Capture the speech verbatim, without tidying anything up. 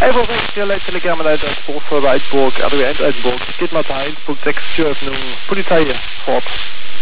Evo sechs, vier Leute, Telegramm, Leiter, Spruch, Eidsburg, R W eins Eisenburg, geht mal zur Einsburg, sechs, Türöffnung, Polizei, fort.